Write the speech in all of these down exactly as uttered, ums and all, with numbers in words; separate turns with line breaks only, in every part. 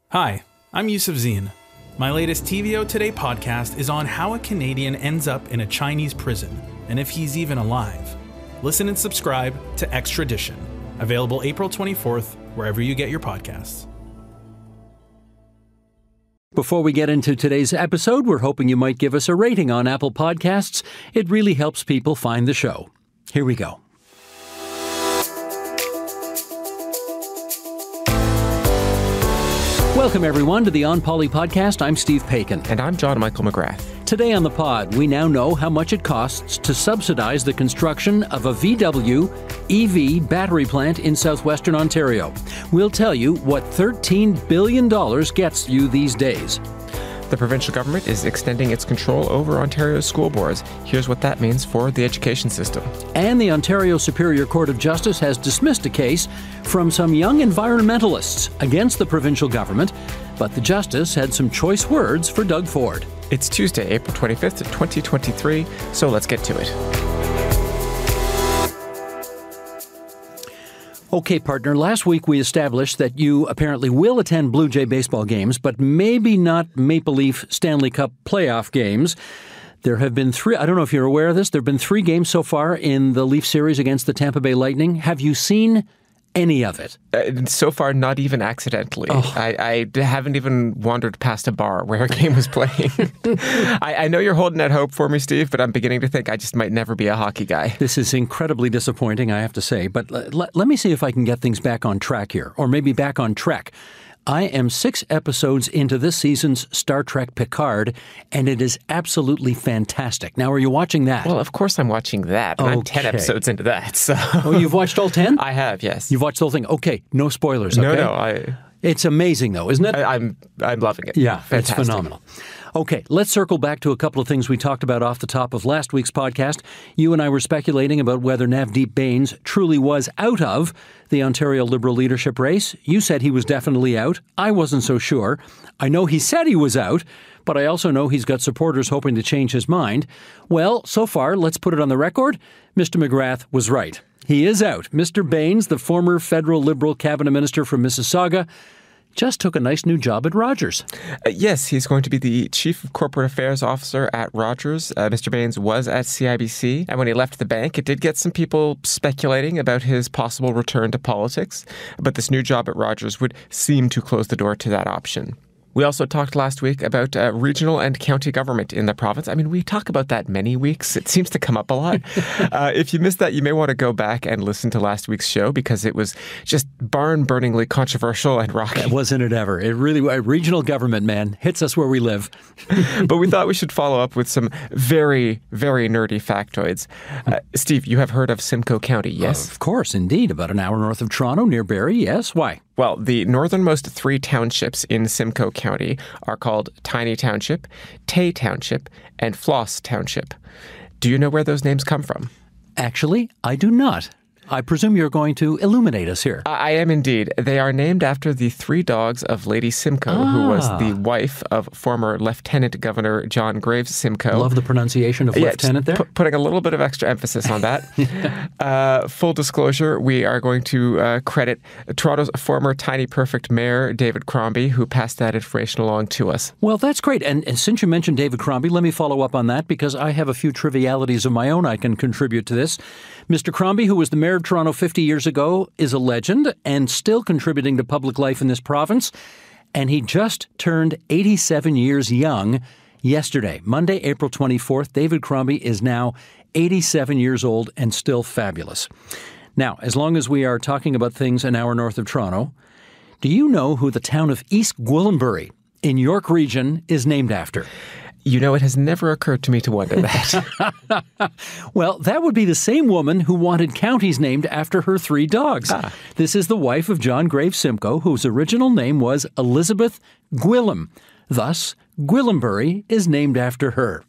Hi, I'm Yusuf Zine. My latest T V O Today podcast is on how a Canadian ends up in a Chinese prison, and if he's even alive. Listen and subscribe to Extradition, available April twenty-fourth, wherever you get your podcasts.
Before we get into today's episode, we're hoping you might give us a rating on Apple Podcasts. It really helps people find the show. Here we go. Welcome, everyone, to the On Poly podcast. I'm Steve Paikin.
And I'm John Michael McGrath.
Today on the pod, we now know how much it costs to subsidize the construction of a V W E V battery plant in southwestern Ontario. We'll tell you what thirteen billion dollars gets you these days.
The provincial government is extending its control over Ontario's school boards. Here's what that means for the education system.
And the Ontario Superior Court of Justice has dismissed a case from some young environmentalists against the provincial government, but the justice had some choice words for Doug Ford.
It's Tuesday, April twenty-fifth, twenty twenty-three, so let's get to it.
Okay, partner, last week we established that you apparently will attend Blue Jay baseball games, but maybe not Maple Leaf Stanley Cup playoff games. There have been three, I don't know if you're aware of this, there have been three games so far in the Leaf series against the Tampa Bay Lightning. Have you seen any of it?
Uh, so far, not even accidentally.
Oh.
I, I haven't even wandered past a bar where a game was playing. I, I know you're holding out hope for me, Steve, but I'm beginning to think I just might never be a hockey guy.
This is incredibly disappointing, I have to say. But l- l- let me see if I can get things back on track here, or maybe back on trek. I am six episodes into this season's Star Trek Picard, and it is absolutely fantastic. Now, are you watching that?
Well, of course I'm watching that, and
okay.
I'm ten episodes into that. So.
Oh, you've watched all ten?
I have, yes.
You've watched the whole thing? Okay, no spoilers, okay?
No, no, I...
It's amazing, though, isn't it?
I, I'm I'm loving it.
Yeah,
Fantastic.
It's phenomenal. Okay, let's circle back to a couple of things we talked about off the top of last week's podcast. You and I were speculating about whether Navdeep Bains truly was out of the Ontario Liberal leadership race. You said he was definitely out. I wasn't so sure. I know he said he was out, but I also know he's got supporters hoping to change his mind. Well, so far, let's put it on the record, Mister McGrath was right. He is out. Mister Bains, the former federal Liberal cabinet minister from Mississauga, just took a nice new job at Rogers.
Uh, yes, he's going to be the Chief of Corporate Affairs Officer at Rogers. Uh, Mister Bains was at C I B C, and when he left the bank, it did get some people speculating about his possible return to politics, but this new job at Rogers would seem to close the door to that option. We also talked last week about uh, regional and county government in the province. I mean, we talk about that many weeks. It seems to come up a lot. uh, if you missed that, you may want to go back and listen to last week's show because it was just barn-burningly controversial and rocky.
Wasn't it ever? It really was. Regional government, man, hits us where we live.
But we thought we should follow up with some very, very nerdy factoids. Uh, Steve, you have heard of Simcoe County, yes?
Uh, of course, indeed. About an hour north of Toronto, near Barrie, yes. Why?
Well, the northernmost three townships in Simcoe County are called Tiny Township, Tay Township, and Floss Township. Do you know where those names come from?
Actually, I do not. I presume you're going to illuminate us here.
I am indeed. They are named after the three dogs of Lady Simcoe, ah. who was the wife of former Lieutenant Governor John Graves Simcoe.
Love the pronunciation of
yeah,
lieutenant there.
P- putting a little bit of extra emphasis on that. uh, full disclosure, we are going to uh, credit Toronto's former Tiny Perfect Mayor, David Crombie, who passed that information along to us.
Well, that's great. And, and since you mentioned David Crombie, let me follow up on that because I have a few trivialities of my own I can contribute to this. Mister Crombie, who was the mayor of Toronto fifty years ago, is a legend and still contributing to public life in this province. And he just turned eighty-seven years young yesterday. Monday, April twenty-fourth, David Crombie is now eighty-seven years old and still fabulous. Now, as long as we are talking about things an hour north of Toronto, do you know who the town of East Gwillimbury in York Region is named after?
You know, it has never occurred to me to wonder that.
Well, that would be the same woman who wanted counties named after her three dogs. Ah. This is the wife of John Graves Simcoe, whose original name was Elizabeth Gwillim. Thus, Gwillimbury is named after her.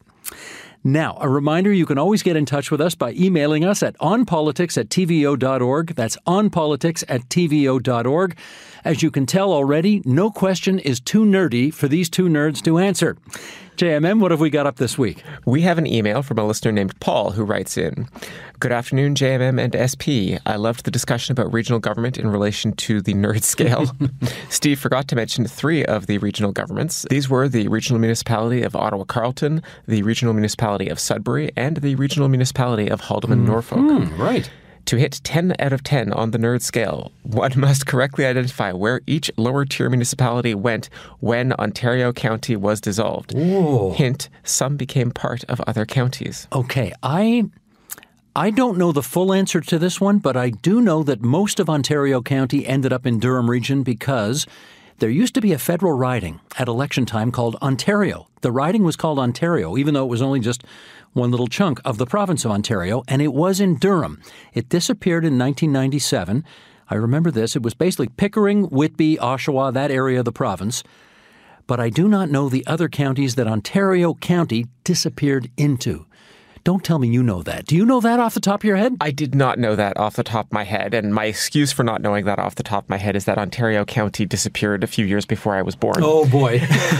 Now, a reminder, you can always get in touch with us by emailing us at onpolitics at t v o dot org. That's onpolitics at t v o dot org. As you can tell already, no question is too nerdy for these two nerds to answer. J M M, what have we got up this week?
We have an email from a listener named Paul who writes in, "Good afternoon, J M M and S P. I loved the discussion about regional government in relation to the nerd scale. Steve forgot to mention three of the regional governments. These were the Regional Municipality of Ottawa-Carleton, the Regional Municipality of Sudbury, and the Regional Municipality of Haldimand-Norfolk.
Mm, right.
To hit ten out of ten on the nerd scale, one must correctly identify where each lower-tier municipality went when Ontario County was dissolved.
Whoa.
Hint, some became part of other counties."
Okay, I I don't know the full answer to this one, but I do know that most of Ontario County ended up in Durham Region because there used to be a federal riding at election time called Ontario. The riding was called Ontario, even though it was only just one little chunk of the province of Ontario, and it was in Durham. It disappeared in nineteen ninety-seven. I remember this. It was basically Pickering, Whitby, Oshawa, that area of the province. But I do not know the other counties that Ontario County disappeared into. Don't tell me you know that. Do you know that off the top of your head?
I did not know that off the top of my head, and my excuse for not knowing that off the top of my head is that Ontario County disappeared a few years before I was born.
Oh, boy.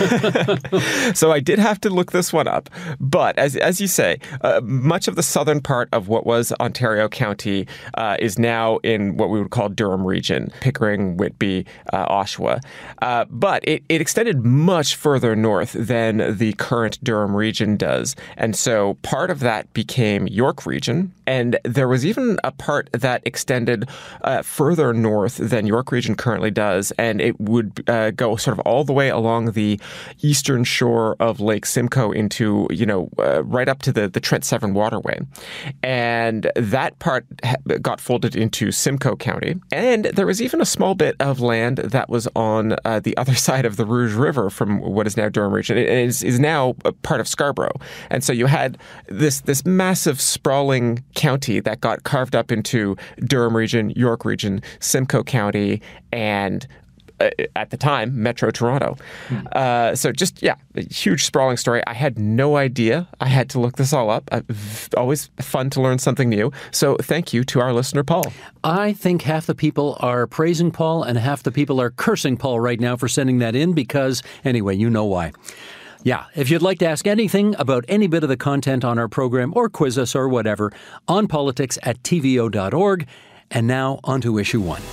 So I did have to look this one up. But as as you say, uh, much of the southern part of what was Ontario County uh, is now in what we would call Durham Region, Pickering, Whitby, uh, Oshawa. Uh, but it, it extended much further north than the current Durham Region does. And so part of that That became York Region, and there was even a part that extended uh, further north than York Region currently does, and it would uh, go sort of all the way along the eastern shore of Lake Simcoe into, you know, uh, right up to the, the Trent Severn Waterway. And that part ha- got folded into Simcoe County, and there was even a small bit of land that was on uh, the other side of the Rouge River from what is now Durham Region. It is, is now a part of Scarborough. And so you had this this massive sprawling county that got carved up into Durham Region, York Region, Simcoe County, and uh, at the time, Metro Toronto. Mm. Uh, so just, yeah, a huge sprawling story. I had no idea. I had to look this all up. Uh, always fun to learn something new. So thank you to our listener, Paul.
I think half the people are praising Paul and half the people are cursing Paul right now for sending that in because, anyway, you know why. Yeah, if you'd like to ask anything about any bit of the content on our program or quiz us or whatever, on politics at T V O dot org. And now on to issue one.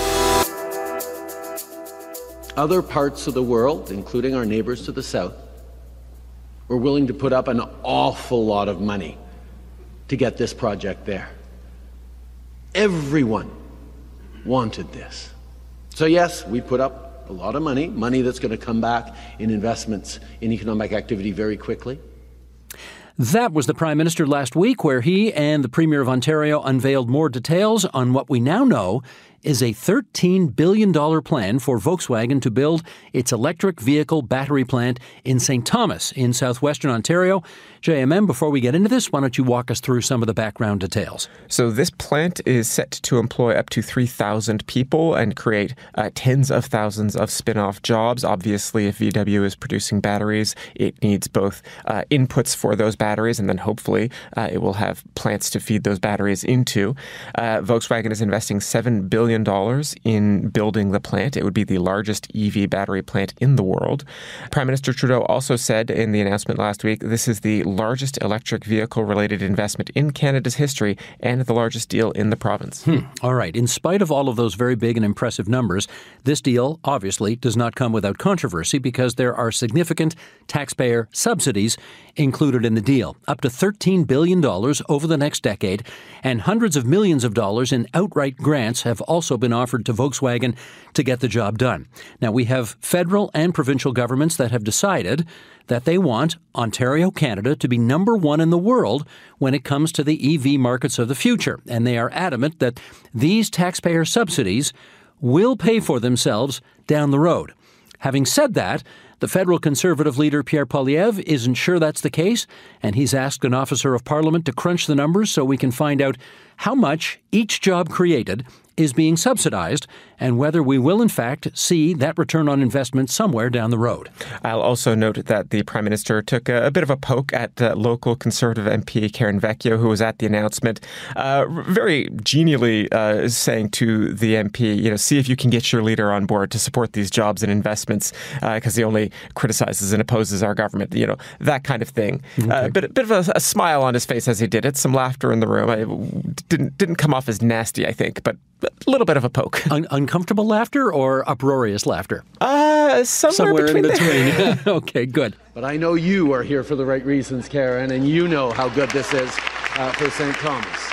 Other parts of the world, including our neighbors to the south, were willing to put up an awful lot of money to get this project there. Everyone wanted this. So yes, we put up a lot of money, money that's going to come back in investments in economic activity very quickly.
That was the Prime Minister last week, where he and the Premier of Ontario unveiled more details on what we now know is a thirteen billion dollars plan for Volkswagen to build its electric vehicle battery plant in Saint Thomas in southwestern Ontario. J M M, before we get into this, why don't you walk us through some of the background details?
So this plant is set to employ up to three thousand people and create uh, tens of thousands of spin-off jobs. Obviously, if V W is producing batteries, it needs both uh, inputs for those batteries and then hopefully uh, it will have plants to feed those batteries into. Uh, Volkswagen is investing seven billion dollars in building the plant. It would be the largest E V battery plant in the world. Prime Minister Trudeau also said in the announcement last week, this is the largest electric vehicle-related investment in Canada's history and the largest deal in the province.
Hmm. All right. In spite of all of those very big and impressive numbers, this deal obviously does not come without controversy because there are significant taxpayer subsidies included in the deal, up to thirteen billion dollars over the next decade, and hundreds of millions of dollars in outright grants have also been offered to Volkswagen to get the job done. Now, we have federal and provincial governments that have decided that they want Ontario, Canada, to be number one in the world when it comes to the E V markets of the future. And they are adamant that these taxpayer subsidies will pay for themselves down the road. Having said that, the federal Conservative leader Pierre Poilievre isn't sure that's the case, and he's asked an officer of Parliament to crunch the numbers so we can find out how much each job created is being subsidized and whether we will, in fact, see that return on investment somewhere down the road.
I'll also note that the Prime Minister took a, a bit of a poke at uh, local Conservative M P Karen Vecchio, who was at the announcement, uh, very genially uh, saying to the M P, you know, see if you can get your leader on board to support these jobs and investments, because uh, he only criticizes and opposes our government, you know, that kind of thing. Okay. Uh, but a bit of a, a smile on his face as he did it, some laughter in the room. I didn't, didn't come off as nasty, I think, but a little bit of a poke.
Un- uncomfortable laughter or uproarious laughter?
Uh, somewhere,
somewhere
between
in between. Okay, good.
But I know you are here for the right reasons, Karen, and you know how good this is uh, for Saint Thomas.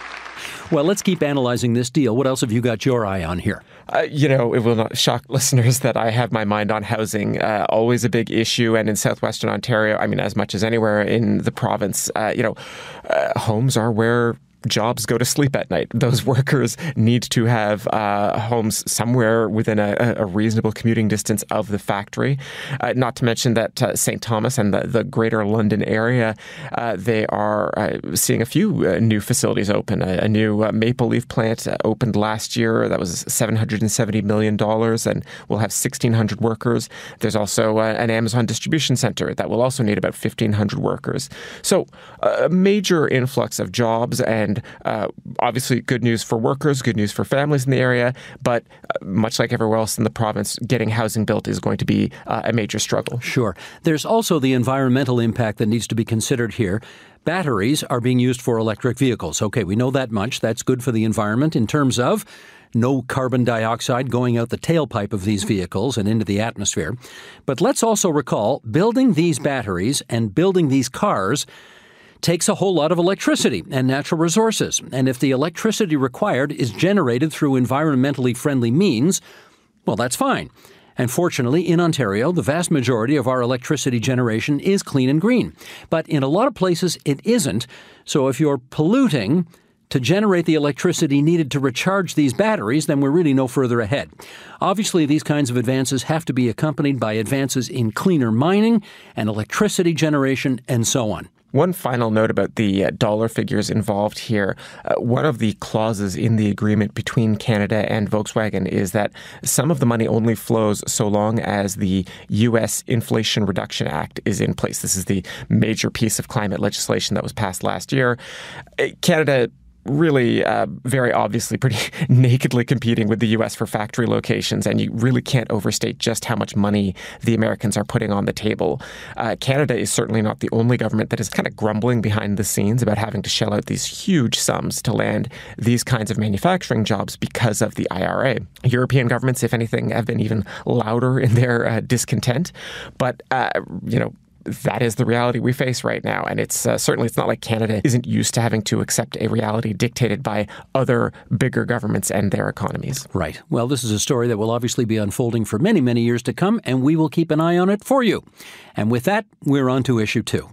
Well, let's keep analyzing this deal. What else have you got your eye on here?
Uh, you know, it will not shock listeners that I have my mind on housing. Uh, always a big issue. And in southwestern Ontario, I mean, as much as anywhere in the province, uh, you know, uh, homes are where jobs go to sleep at night. Those workers need to have uh, homes somewhere within a, a reasonable commuting distance of the factory. Uh, not to mention that uh, Saint Thomas and the, the greater London area, uh, they are uh, seeing a few uh, new facilities open. A, a new uh, Maple Leaf plant uh, opened last year. That was seven hundred seventy million dollars and will have sixteen hundred workers. There's also uh, an Amazon distribution center that will also need about fifteen hundred workers. So uh, a major influx of jobs and And uh, obviously good news for workers, good news for families in the area. But uh, much like everywhere else in the province, getting housing built is going to be uh, a major struggle.
Sure. There's also the environmental impact that needs to be considered here. Batteries are being used for electric vehicles. Okay, we know that much. That's good for the environment in terms of no carbon dioxide going out the tailpipe of these vehicles and into the atmosphere. But let's also recall, building these batteries and building these cars takes a whole lot of electricity and natural resources. And if the electricity required is generated through environmentally friendly means, well, that's fine. And fortunately, in Ontario, the vast majority of our electricity generation is clean and green. But in a lot of places, it isn't. So if you're polluting to generate the electricity needed to recharge these batteries, then we're really no further ahead. Obviously, these kinds of advances have to be accompanied by advances in cleaner mining and electricity generation and so on.
One final note about the uh, dollar figures involved here. Uh, one of the clauses in the agreement between Canada and Volkswagen is that some of the money only flows so long as the U S Inflation Reduction Act is in place. This is the major piece of climate legislation that was passed last year. Uh, Canada really uh, very obviously pretty nakedly competing with the U S for factory locations, and you really can't overstate just how much money the Americans are putting on the table. Uh, Canada is certainly not the only government that is kind of grumbling behind the scenes about having to shell out these huge sums to land these kinds of manufacturing jobs because of the I R A. European governments, if anything, have been even louder in their uh, discontent. But, uh, you know, that is the reality we face right now. And it's uh, certainly it's not like Canada isn't used to having to accept a reality dictated by other bigger governments and their economies.
Right. Well, this is a story that will obviously be unfolding for many, many years to come, and we will keep an eye on it for you. And with that, we're on to issue two.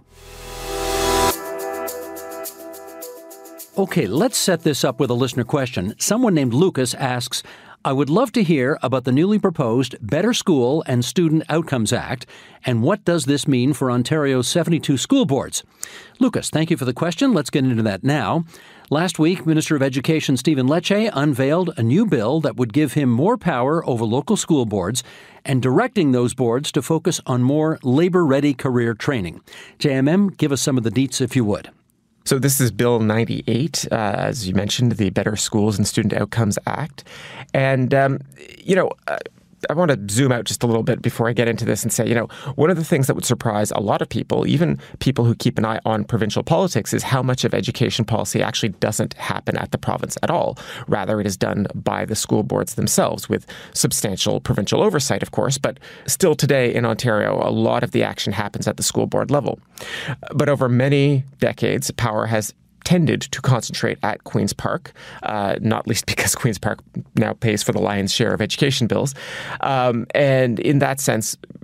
Okay, let's set this up with a listener question. Someone named Lucas asks, I would love to hear about the newly proposed Better School and Student Outcomes Act, and what does this mean for Ontario's seventy-two school boards? Lucas, thank you for the question. Let's get into that now. Last week, Minister of Education Stephen Lecce unveiled a new bill that would give him more power over local school boards and directing those boards to focus on more labor-ready career training. J M M, give us some of the deets if you would.
So this is Bill ninety-eight, uh, as you mentioned, the Better Schools and Student Outcomes Act. And, um, you know, uh, I want to zoom out just a little bit before I get into this and say, you know, one of the things that would surprise a lot of people, even people who keep an eye on provincial politics, is how much of education policy actually doesn't happen at the province at all. Rather, it is done by the school boards themselves with substantial provincial oversight, of course. But still today in Ontario, a lot of the action happens at the school board level. But over many decades, power has tended to concentrate at Queen's Park, uh, not least because Queen's Park now pays for the lion's share of education bills. Um, and in that sense,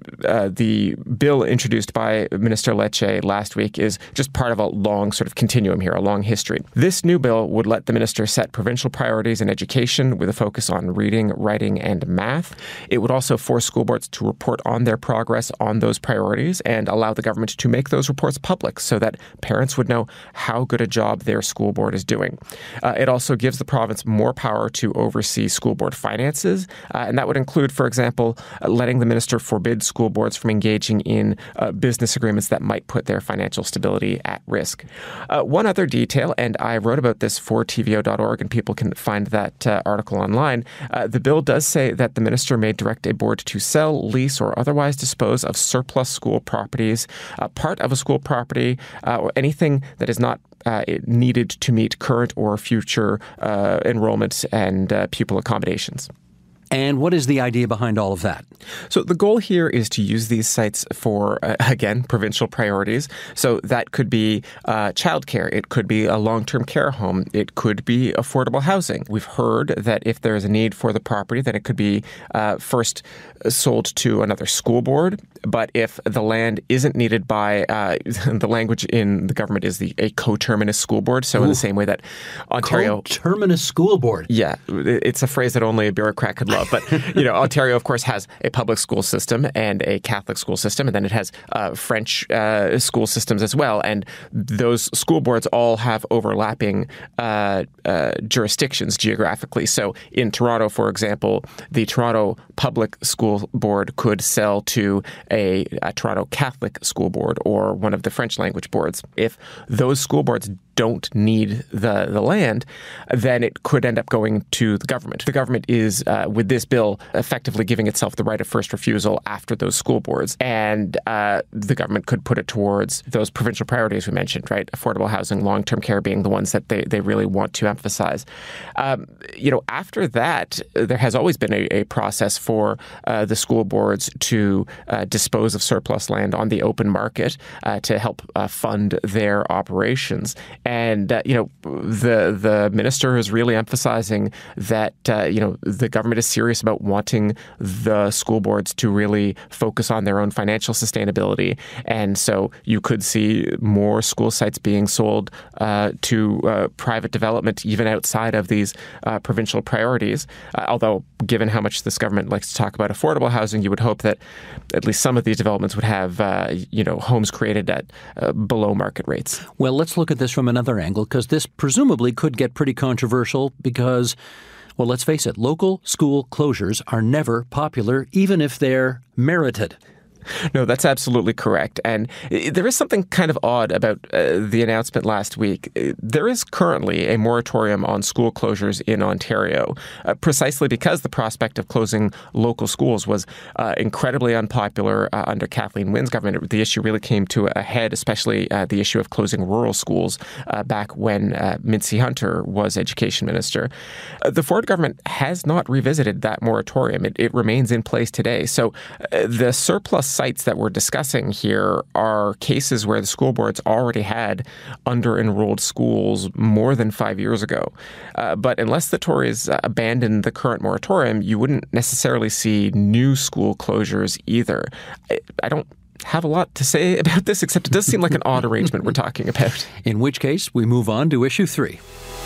uh, the bill introduced by Minister Lecce last week is just part of a long sort of continuum here, a long history. This new bill would let the minister set provincial priorities in education with a focus on reading, writing, and math. It would also force school boards to report on their progress on those priorities and allow the government to make those reports public so that parents would know how good a job their school board is doing. Uh, it also gives the province more power to oversee school board finances, uh, and that would include, for example, uh, letting the minister forbid school boards from engaging in uh, business agreements that might put their financial stability at risk. Uh, one other detail, and I wrote about this for T V O dot org, and people can find that uh, article online. Uh, the bill does say that the minister may direct a board to sell, lease, or otherwise dispose of surplus school properties, uh, part of a school property, uh, or anything that is not Uh, needed to meet current or future uh, enrollment and uh, pupil accommodations.
And what is the idea behind all of that?
So the goal here is to use these sites for, uh, again, provincial priorities. So that could be uh, childcare. It could be a long-term care home. It could be affordable housing. We've heard that if there is a need for the property, then it could be uh, first sold to another school board. But if the land isn't needed by, uh, the language in the government is the a coterminous school board. So Ooh. in the same way that Ontario...
Coterminous school board.
Yeah. It's a phrase that only a bureaucrat could love. But, you know, Ontario, of course, has a public school system and a Catholic school system, and then it has uh, French uh, school systems as well. And those school boards all have overlapping uh, uh, jurisdictions geographically. So in Toronto, for example, the Toronto Public School Board could sell to a, a Toronto Catholic school board or one of the French language boards. If those school boards don't need the, the land, then it could end up going to the government. The government is, uh, with this bill, effectively giving itself the right of first refusal after those school boards. And uh, the government could put it towards those provincial priorities we mentioned, right? Affordable housing, long-term care being the ones that they, they really want to emphasize. Um, you know, after that, there has always been a, a process for uh, the school boards to uh, dispose of surplus land on the open market uh, to help uh, fund their operations. And, uh, you know, the the minister is really emphasizing that, uh, you know, the government is serious about wanting the school boards to really focus on their own financial sustainability. And so you could see more school sites being sold uh, to uh, private development, even outside of these uh, provincial priorities. Uh, although, given how much this government likes to talk about affordable housing, you would hope that at least some of these developments would have, uh, you know, homes created at uh, below market rates.
Well, let's look at this from another angle, because this presumably could get pretty controversial because, well, let's face it, local school closures are never popular, even if they're merited.
No, that's absolutely correct. And there is something kind of odd about uh, the announcement last week. There is currently a moratorium on school closures in Ontario, uh, precisely because the prospect of closing local schools was uh, incredibly unpopular uh, under Kathleen Wynne's government. The issue really came to a head, especially uh, the issue of closing rural schools uh, back when uh, Mincy Hunter was education minister. Uh, the Ford government has not revisited that moratorium. It, it remains in place today. So uh, the surplus sites that we're discussing here are cases where the school boards already had under-enrolled schools more than five years ago. Uh, but unless the Tories uh, abandon the current moratorium, you wouldn't necessarily see new school closures either. I, I don't have a lot to say about this, except it does seem like an odd arrangement we're talking about.
In which case, we move on to issue three.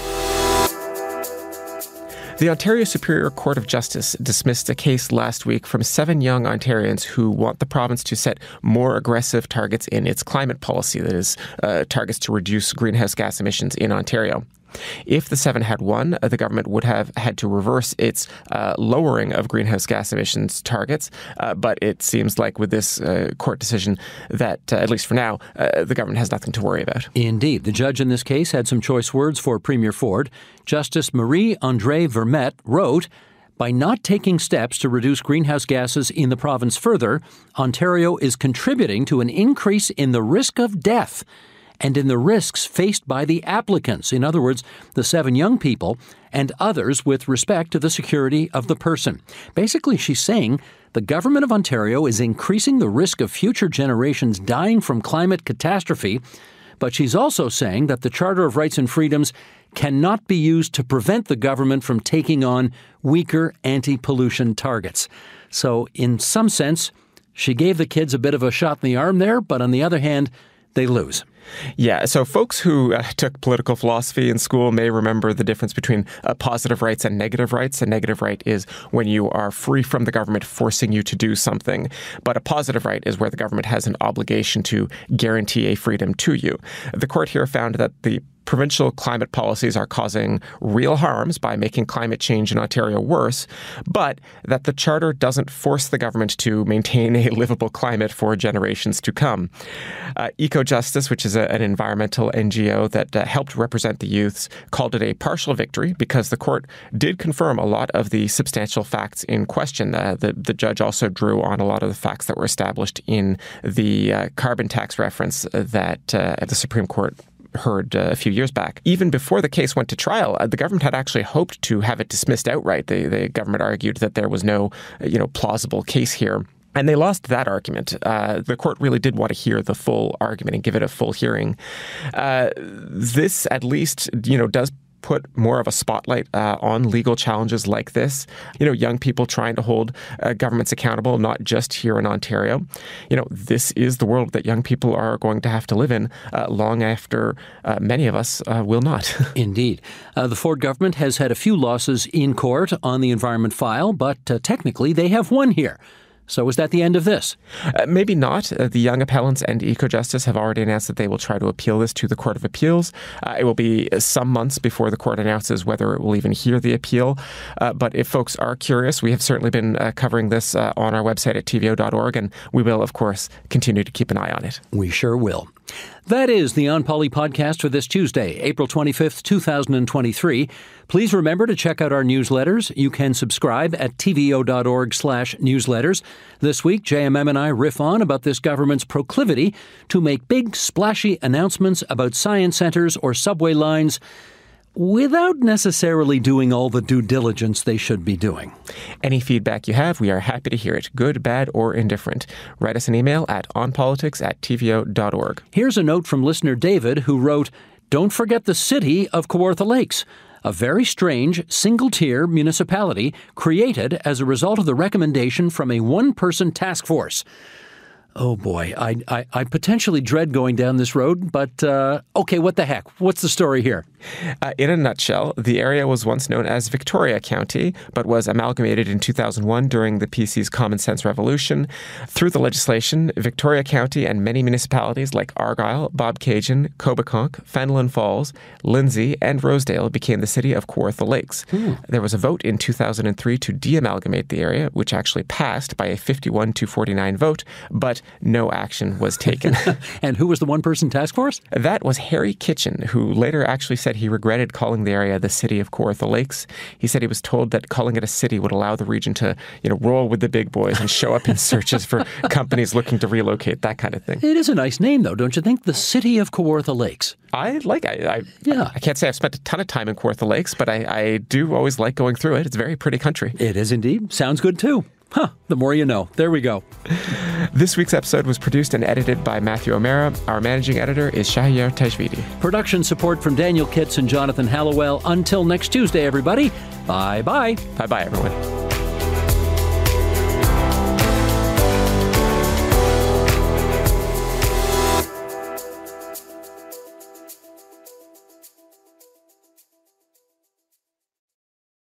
The Ontario Superior Court of Justice dismissed a case last week from seven young Ontarians who want the province to set more aggressive targets in its climate policy, that is, uh, targets to reduce greenhouse gas emissions in Ontario. If the seven had won, the government would have had to reverse its uh, lowering of greenhouse gas emissions targets. Uh, but it seems like with this uh, court decision that, uh, at least for now, uh, the government has nothing to worry about.
Indeed. The judge in this case had some choice words for Premier Ford. Justice Marie-Andrée Vermette wrote, "By not taking steps to reduce greenhouse gases in the province further, Ontario is contributing to an increase in the risk of death and in the risks faced by the applicants," in other words, the seven young people, "and others with respect to the security of the person." Basically, she's saying the government of Ontario is increasing the risk of future generations dying from climate catastrophe, but she's also saying that the Charter of Rights and Freedoms cannot be used to prevent the government from taking on weaker anti-pollution targets. So, in some sense, She gave the kids a bit of a shot in the arm there, but on the other hand, they lose.
Yeah, so folks who uh, took political philosophy in school may remember the difference between uh, positive rights and negative rights. A negative right is when you are free from the government forcing you to do something. But a positive right is where the government has an obligation to guarantee a freedom to you. The court here found that the provincial climate policies are causing real harms by making climate change in Ontario worse, but that the charter doesn't force the government to maintain a livable climate for generations to come. Uh, EcoJustice, which is a, an environmental N G O that uh, helped represent the youths, called it a partial victory because the court did confirm a lot of the substantial facts in question. Uh, the, the judge also drew on a lot of the facts that were established in the uh, carbon tax reference that uh, the Supreme Court heard uh, a few years back. Even before the case went to trial, uh, the government had actually hoped to have it dismissed outright. The, the government argued that there was no, you know, plausible case here. And they lost that argument. Uh, the court really did want to hear the full argument and give it a full hearing. Uh, this, at least, you know, does put more of a spotlight uh, on legal challenges like this. You know, young people trying to hold uh, governments accountable, not just here in Ontario. You know, this is the world that young people are going to have to live in uh, long after uh, many of us uh, will not.
Indeed. Uh, the Ford government has had a few losses in court on the environment file, but uh, technically they have won here. So is that the end of this?
Uh, maybe not. Uh, the Young Appellants and EcoJustice have already announced that they will try to appeal this to the Court of Appeals. Uh, it will be some months before the court announces whether it will even hear the appeal. Uh, but if folks are curious, we have certainly been uh, covering this uh, on our website at T V O dot org, and we will, of course, continue to keep an eye on it.
We sure will. That is the On Poly podcast for this Tuesday, April twenty-fifth, twenty twenty-three. Please remember to check out our newsletters. You can subscribe at T V O dot org slash newsletters. This week, J M M and I riff on about this government's proclivity to make big, splashy announcements about science centers or subway lines without necessarily doing all the due diligence they should be doing.
Any feedback you have, we are happy to hear it, good, bad, or indifferent. Write us an email at onpolitics at T V O dot org.
Here's a note from listener David, who wrote, "Don't forget the city of Kawartha Lakes, a very strange single-tier municipality created as a result of the recommendation from a one-person task force." Oh boy, I, I, I potentially dread going down this road, but uh, okay, what the heck? What's the story here?
Uh, in a nutshell, the area was once known as Victoria County, but was amalgamated in two thousand one during the P C's Common Sense Revolution. Through the legislation, Victoria County and many municipalities like Argyll, Bobcaygeon, Cobequid, Fenelon Falls, Lindsay, and Rosedale became the city of Kawartha Lakes. Hmm. There was a vote in two thousand three to de-amalgamate the area, which actually passed by a fifty-one to forty-nine vote, but no action was taken.
And who was the one-person task force?
That was Harry Kitchen, who later actually said he regretted calling the area the city of Kawartha Lakes. He said he was told that calling it a city would allow the region to, you know, roll with the big boys and show up in searches for companies looking to relocate, that kind of thing.
It is a nice name, though, don't you think? The city of Kawartha Lakes.
I like it. I, I,
yeah.
I can't say I've spent a ton of time in Kawartha Lakes, but I, I do always like going through it. It's a very pretty country.
It is indeed. Sounds good, too. Huh, the more you know. There we go.
This week's episode was produced and edited by Matthew O'Mara. Our managing editor is Shahir Tajvidi.
Production support from Daniel Kitts and Jonathan Hallowell. Until next Tuesday, everybody. Bye-bye.
Bye-bye, everyone.